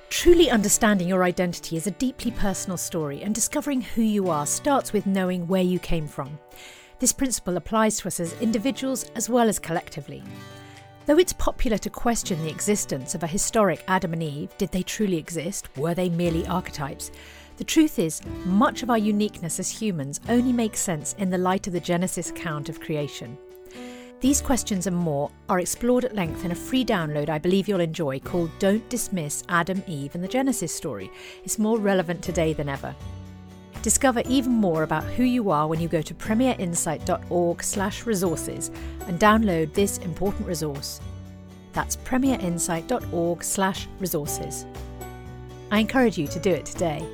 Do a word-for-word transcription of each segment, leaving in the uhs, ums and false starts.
Truly understanding your identity is a deeply personal story, and discovering who you are starts with knowing where you came from. This principle applies to us as individuals as well as collectively. Though it's popular to question the existence of a historic Adam and Eve, did they truly exist? Were they merely archetypes? The truth is, much of our uniqueness as humans only makes sense in the light of the Genesis account of creation. These questions and more are explored at length in a free download I believe you'll enjoy called Don't Dismiss Adam, Eve and the Genesis Story. It's more relevant today than ever. Discover even more about who you are when you go to premierinsight.org slash resources and download this important resource. That's premierinsight.org slash resources. I encourage you to do it today.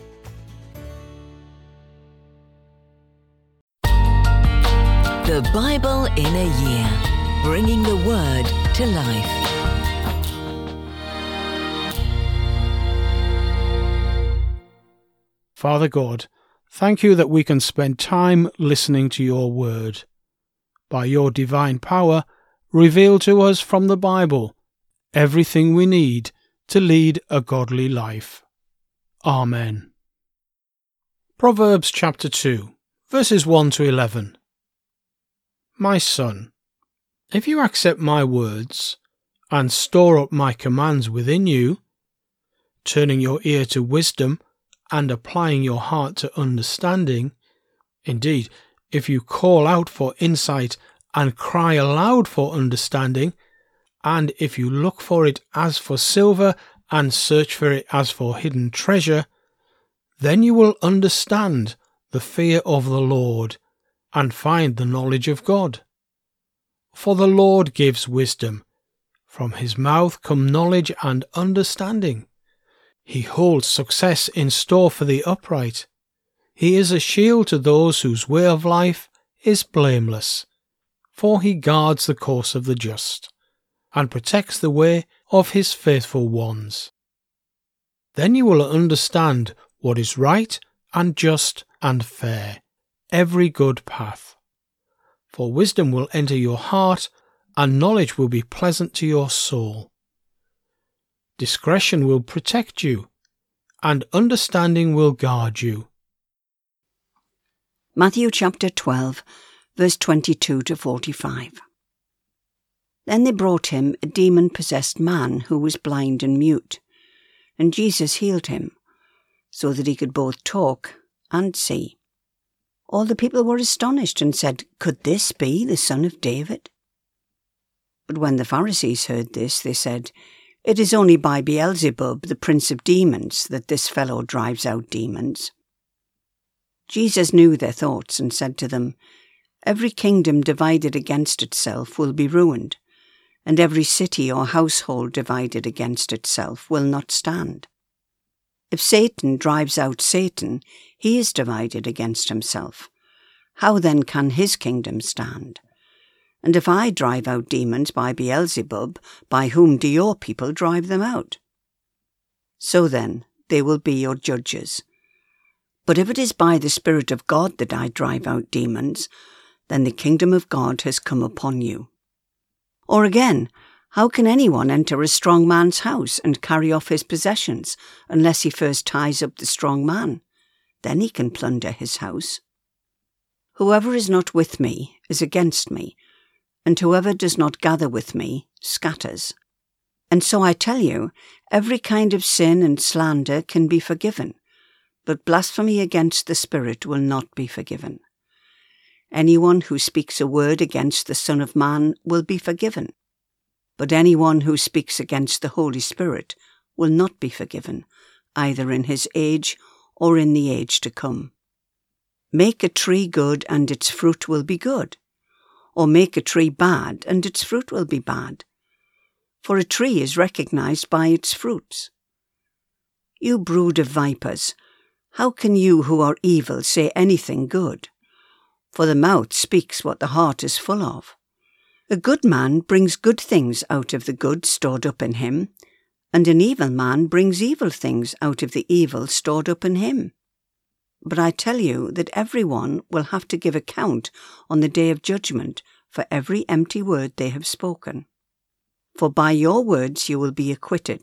The Bible in a Year, bringing the Word to life. Father God, thank you that we can spend time listening to your word. By your divine power, reveal to us from the Bible everything we need to lead a godly life. Amen. Proverbs chapter two, verses one to eleven. My son, if you accept my words and store up my commands within you, turning your ear to wisdom and applying your heart to understanding, indeed, if you call out for insight and cry aloud for understanding, and if you look for it as for silver and search for it as for hidden treasure, then you will understand the fear of the Lord and find the knowledge of God. For the Lord gives wisdom. From his mouth come knowledge and understanding. He holds success in store for the upright. He is a shield to those whose way of life is blameless. For he guards the course of the just, and protects the way of his faithful ones. Then you will understand what is right and just and fair, every good path. For wisdom will enter your heart, and knowledge will be pleasant to your soul. Discretion will protect you, and understanding will guard you. Matthew chapter twelve, verse twenty-two to forty-five. Then they brought him a demon-possessed man who was blind and mute, and Jesus healed him, so that he could both talk and see. All the people were astonished and said, "Could this be the son of David?" But when the Pharisees heard this, they said, "It is only by Beelzebub, the prince of demons, that this fellow drives out demons." Jesus knew their thoughts and said to them, "Every kingdom divided against itself will be ruined, and every city or household divided against itself will not stand. If Satan drives out Satan, he is divided against himself. How then can his kingdom stand? And if I drive out demons by Beelzebub, by whom do your people drive them out? So then, they will be your judges. But if it is by the Spirit of God that I drive out demons, then the kingdom of God has come upon you. Or again, how can anyone enter a strong man's house and carry off his possessions, unless he first ties up the strong man? Then he can plunder his house. Whoever is not with me is against me, and whoever does not gather with me scatters. And so I tell you, every kind of sin and slander can be forgiven, but blasphemy against the Spirit will not be forgiven. Anyone who speaks a word against the Son of Man will be forgiven, but anyone who speaks against the Holy Spirit will not be forgiven, either in his age or in the age to come. Make a tree good and its fruit will be good, or make a tree bad and its fruit will be bad. For a tree is recognized by its fruits. You brood of vipers, how can you who are evil say anything good? For the mouth speaks what the heart is full of. A good man brings good things out of the good stored up in him, and an evil man brings evil things out of the evil stored up in him. But I tell you that everyone will have to give account on the day of judgment for every empty word they have spoken. For by your words you will be acquitted,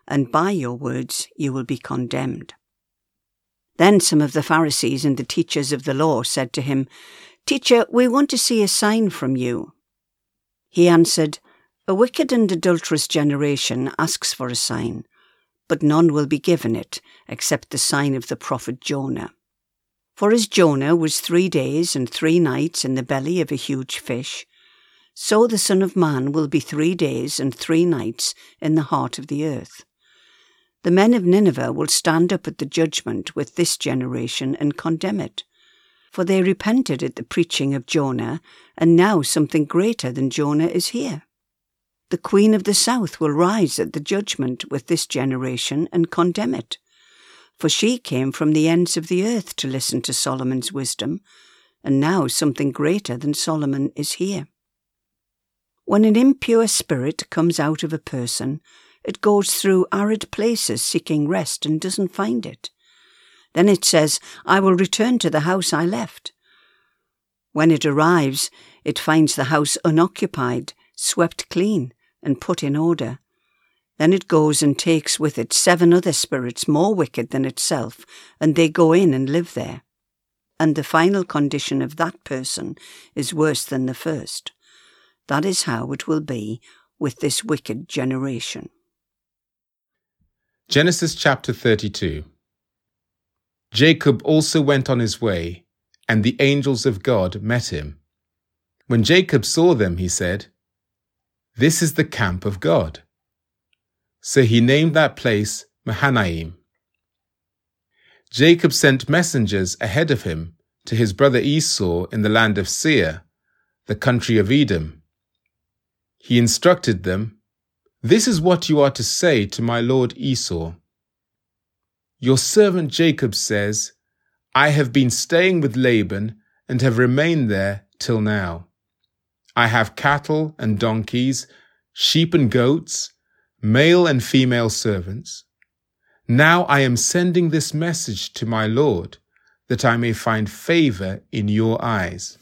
and by your words you will be condemned." Then some of the Pharisees and the teachers of the law said to him, "Teacher, we want to see a sign from you." He answered, "A wicked and adulterous generation asks for a sign, but none will be given it except the sign of the prophet Jonah. For as Jonah was three days and three nights in the belly of a huge fish, so the Son of Man will be three days and three nights in the heart of the earth. The men of Nineveh will stand up at the judgment with this generation and condemn it. For they repented at the preaching of Jonah, and now something greater than Jonah is here. The Queen of the South will rise at the judgment with this generation and condemn it. For she came from the ends of the earth to listen to Solomon's wisdom, and now something greater than Solomon is here. When an impure spirit comes out of a person, it goes through arid places seeking rest and doesn't find it. Then it says, 'I will return to the house I left.' When it arrives, it finds the house unoccupied, swept clean, and put in order. Then it goes and takes with it seven other spirits more wicked than itself, and they go in and live there. And the final condition of that person is worse than the first. That is how it will be with this wicked generation." Genesis chapter thirty-two. Jacob also went on his way, and the angels of God met him. When Jacob saw them, he said, "This is the camp of God." So he named that place Mahanaim. Jacob sent messengers ahead of him to his brother Esau in the land of Seir, the country of Edom. He instructed them, "This is what you are to say to my lord Esau. Your servant Jacob says, 'I have been staying with Laban and have remained there till now. I have cattle and donkeys, sheep and goats, male and female servants. Now I am sending this message to my lord, that I may find favor in your eyes.'"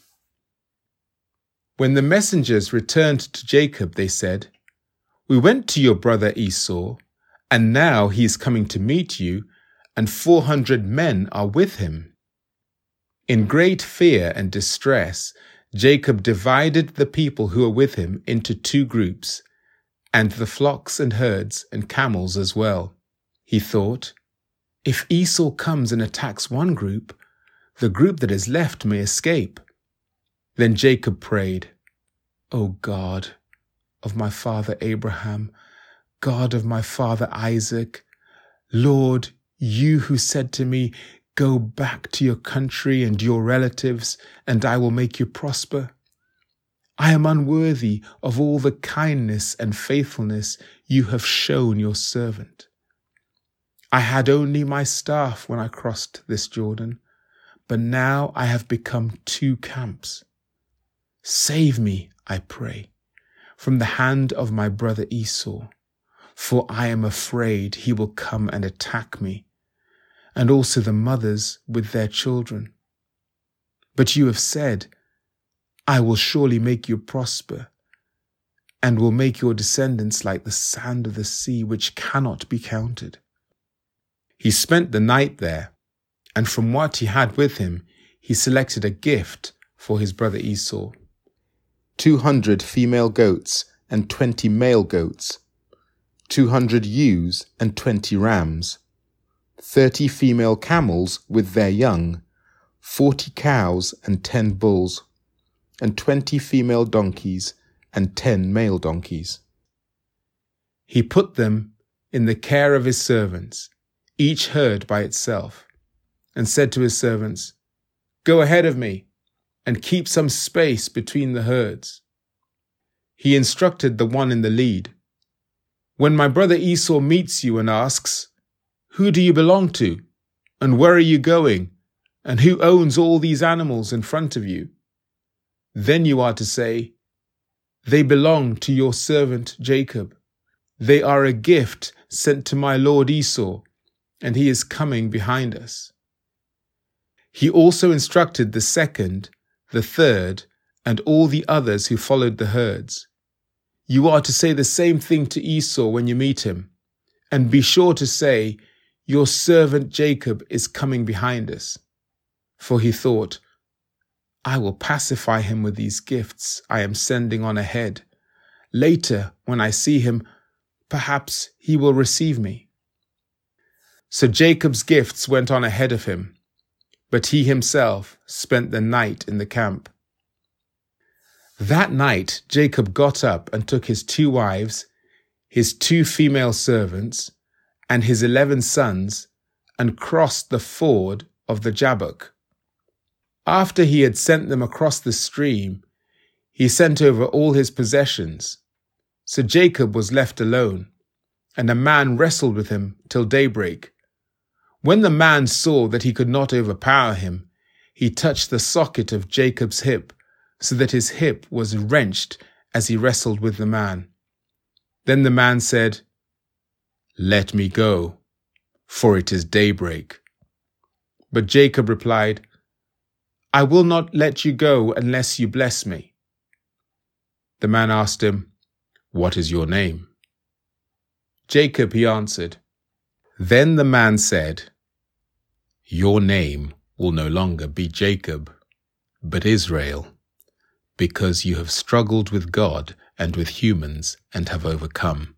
When the messengers returned to Jacob, they said, "We went to your brother Esau, and now he is coming to meet you, and four hundred men are with him." In great fear and distress, Jacob divided the people who were with him into two groups, and the flocks and herds and camels as well. He thought, "If Esau comes and attacks one group, the group that is left may escape." Then Jacob prayed, "O God of my father Abraham, God of my father Isaac, Lord, you who said to me, 'Go back to your country and your relatives, and I will make you prosper.' I am unworthy of all the kindness and faithfulness you have shown your servant. I had only my staff when I crossed this Jordan, but now I have become two camps. Save me, I pray, from the hand of my brother Esau, for I am afraid he will come and attack me, and also the mothers with their children. But you have said, 'I will surely make you prosper, and will make your descendants like the sand of the sea, which cannot be counted.'" He spent the night there, and from what he had with him, he selected a gift for his brother Esau: two hundred female goats and twenty male goats, two hundred ewes and twenty rams, thirty female camels with their young, forty cows and ten bulls, and twenty female donkeys and ten male donkeys. He put them in the care of his servants, each herd by itself, and said to his servants, "Go ahead of me, and keep some space between the herds." He instructed the one in the lead, "When my brother Esau meets you and asks, 'Who do you belong to? And where are you going? And who owns all these animals in front of you?' then you are to say, 'They belong to your servant Jacob. They are a gift sent to my lord Esau, and he is coming behind us.'" He also instructed the second, the third, and all the others who followed the herds, "You are to say the same thing to Esau when you meet him, and be sure to say, 'Your servant Jacob is coming behind us.' For he thought, 'I will pacify him with these gifts I am sending on ahead. Later, when I see him, perhaps he will receive me.' So Jacob's gifts went on ahead of him, but he himself spent the night in the camp. That night Jacob got up and took his two wives, his two female servants, and his eleven sons, and crossed the ford of the Jabbok. After he had sent them across the stream, he sent over all his possessions. So Jacob was left alone, and a man wrestled with him till daybreak. When the man saw that he could not overpower him, he touched the socket of Jacob's hip, so that his hip was wrenched as he wrestled with the man. Then the man said, 'Let me go, for it is daybreak.' But Jacob replied, 'I will not let you go unless you bless me.' The man asked him, 'What is your name?' 'Jacob,' he answered. Then the man said, 'Your name will no longer be Jacob, but Israel, because you have struggled with God and with humans and have overcome.'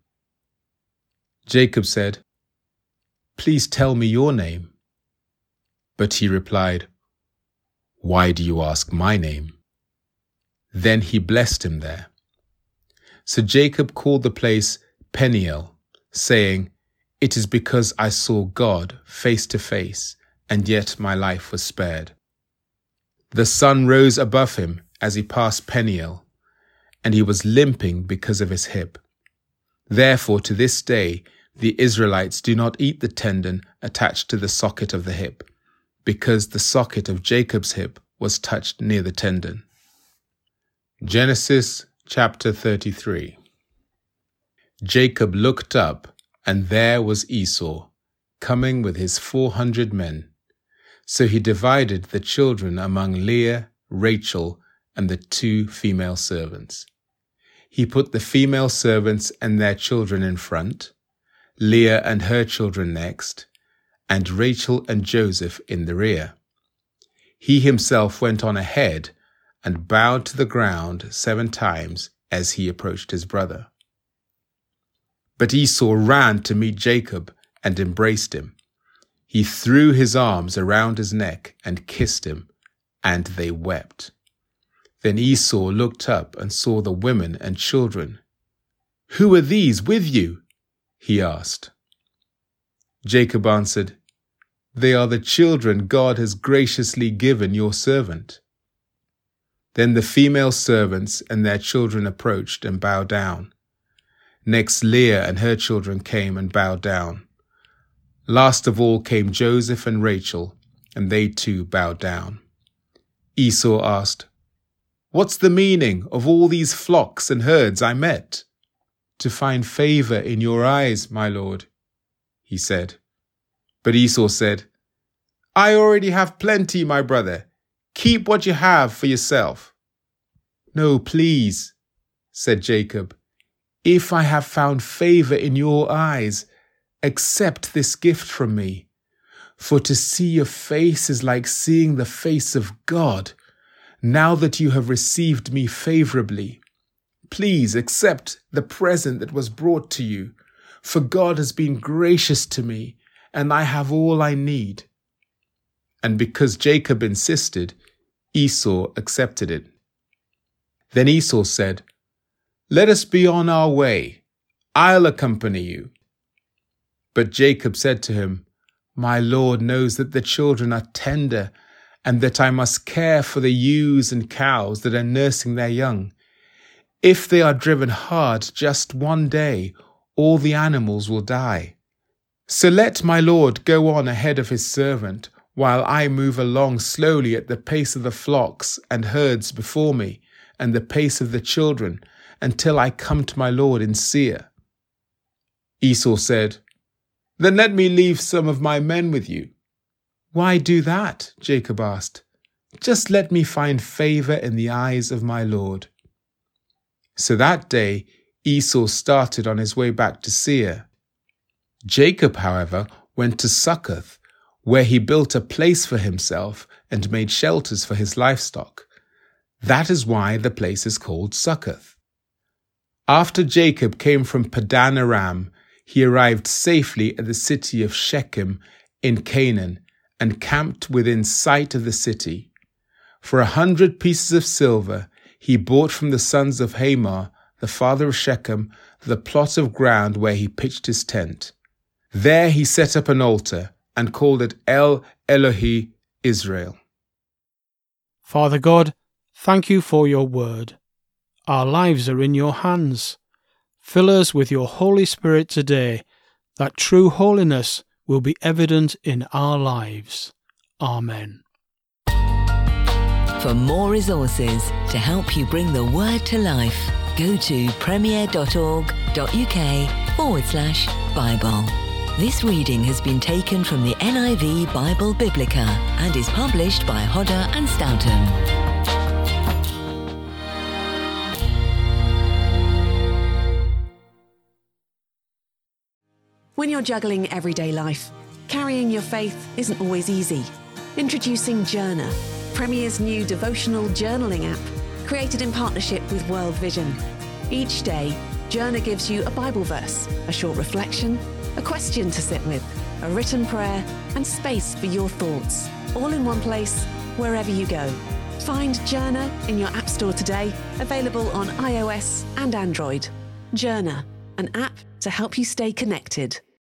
Jacob said, 'Please tell me your name.' But he replied, 'Why do you ask my name?' Then he blessed him there. So Jacob called the place Peniel, saying, 'It is because I saw God face to face, and yet my life was spared.' The sun rose above him as he passed Peniel, and he was limping because of his hip. Therefore to this day the Israelites do not eat the tendon attached to the socket of the hip, because the socket of Jacob's hip was touched near the tendon. Genesis chapter thirty-three. Jacob looked up, and there was Esau, coming with his four hundred men. So he divided the children among Leah, Rachel, and the two female servants. He put the female servants and their children in front, Leah and her children next, and Rachel and Joseph in the rear. He himself went on ahead and bowed to the ground seven times as he approached his brother. But Esau ran to meet Jacob and embraced him. He threw his arms around his neck and kissed him, and they wept. Then Esau looked up and saw the women and children. 'Who are these with you?' he asked. Jacob answered, 'They are the children God has graciously given your servant.' Then the female servants and their children approached and bowed down. Next Leah and her children came and bowed down. Last of all came Joseph and Rachel, and they too bowed down. Esau asked, 'What's the meaning of all these flocks and herds I met?' 'To find favor in your eyes, my lord,' he said. But Esau said, 'I already have plenty, my brother. Keep what you have for yourself.' 'No, please,' said Jacob. 'If I have found favor in your eyes, accept this gift from me. For to see your face is like seeing the face of God. Now that you have received me favorably, please accept the present that was brought to you, for God has been gracious to me, and I have all I need.' And because Jacob insisted, Esau accepted it. Then Esau said, 'Let us be on our way. I'll accompany you.' But Jacob said to him, 'My Lord knows that the children are tender, and that I must care for the ewes and cows that are nursing their young. If they are driven hard just one day, all the animals will die. So let my Lord go on ahead of his servant, while I move along slowly at the pace of the flocks and herds before me, and the pace of the children, until I come to my Lord in Seir.' Esau said, 'Then let me leave some of my men with you.' 'Why do that?' Jacob asked. 'Just let me find favor in the eyes of my Lord.' So that day Esau started on his way back to Seir. Jacob, however, went to Succoth, where he built a place for himself and made shelters for his livestock. That is why the place is called Succoth. After Jacob came from Padan Aram, he arrived safely at the city of Shechem in Canaan and camped within sight of the city. For a hundred pieces of silver, he bought from the sons of Hamor, the father of Shechem, the plot of ground where he pitched his tent. There he set up an altar and called it El Elohe Israel. Father God, thank you for your word. Our lives are in your hands. Fill us with your Holy Spirit today, that true holiness will be evident in our lives. Amen. For more resources to help you bring the word to life, go to premier.org.uk forward slash Bible. This reading has been taken from the N I V Bible Biblica and is published by Hodder and Stoughton. When you're juggling everyday life, carrying your faith isn't always easy. Introducing Journer, Premier's new devotional journaling app, created in partnership with World Vision. Each day, Journer gives you a Bible verse, a short reflection, a question to sit with, a written prayer, and space for your thoughts, all in one place, wherever you go. Find Journer in your App Store today, available on iOS and Android. Journer, an app to help you stay connected.